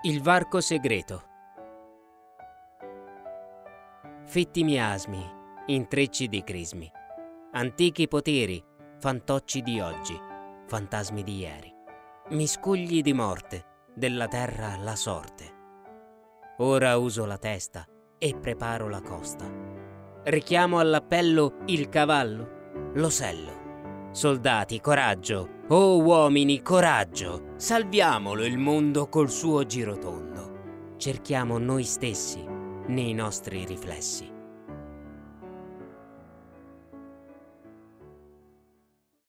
Il varco segreto. Fitti miasmi, intrecci di crismi, antichi poteri, fantocci di oggi, fantasmi di ieri, miscugli di morte, della terra la sorte. Ora uso la testa e preparo la costa. Richiamo all'appello il cavallo, l'osello. Soldati, coraggio! Oh uomini, coraggio! Salviamolo il mondo col suo girotondo. Cerchiamo noi stessi nei nostri riflessi.